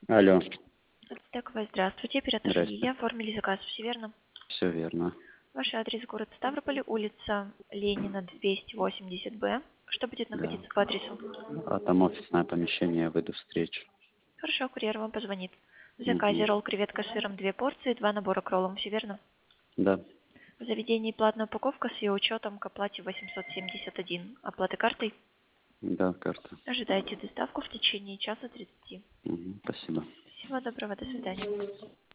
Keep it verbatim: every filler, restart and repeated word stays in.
Алло. Такое, здравствуйте, оператор Здрасте. Лилия. Оформили заказ, все верно? Все верно. Ваш адрес город Ставрополь, улица Ленина, двести восемьдесят Б. Что будет Да. находиться по адресу? А там офисное помещение, я выйду встречу. Хорошо, курьер вам позвонит. В заказе Угу. ролл креветка с сыром две порции, два набора к роллам, все верно? Да. В заведении платная упаковка с ее учетом к оплате восемьсот семьдесят один. Оплата картой? Да, карта. Ожидайте доставку в течение часа тридцати. Угу. Спасибо. Всего доброго, до свидания.